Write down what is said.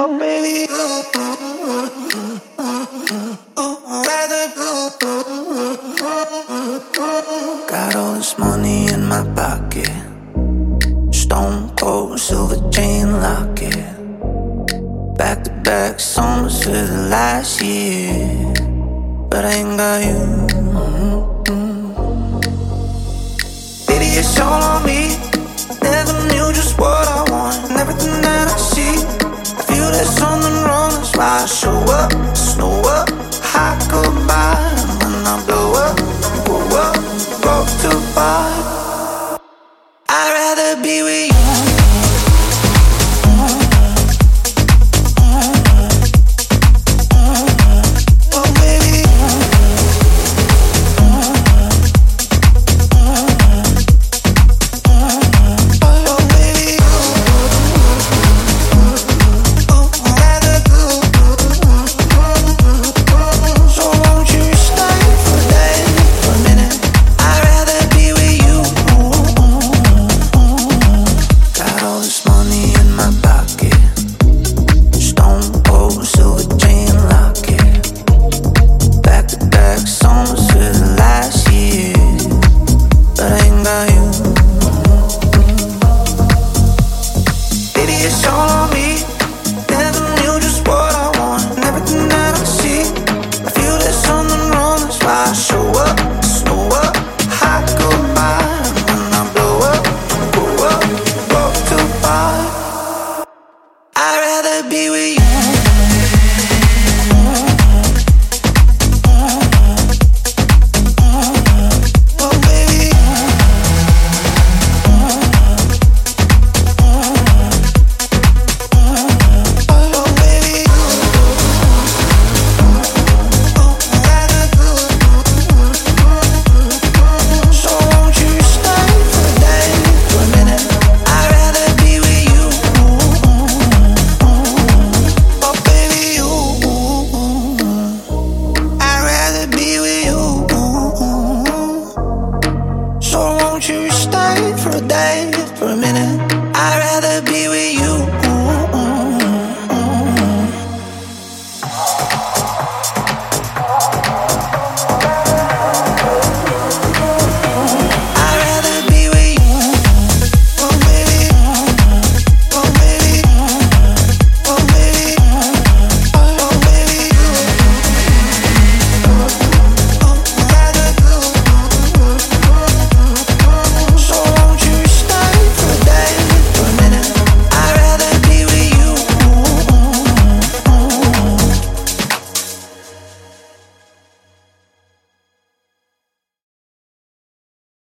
Oh, baby. Got all this money in my pocket, stone cold silver chain locket, back to back summers for the last year, but I ain't got you. Baby, it's all on me. Never knew just what I want, and everything that I see, I feel there's something wrong. That's why I show up, snow up, high goodbye. And when I blow up, broke to part. I'd rather be with you. It's all on me. Never knew just what I want, and everything that I see, I feel there's something wrong. That's why I show up, snow up, high goodbye. And when I blow up, broke to part. I'd rather be with you.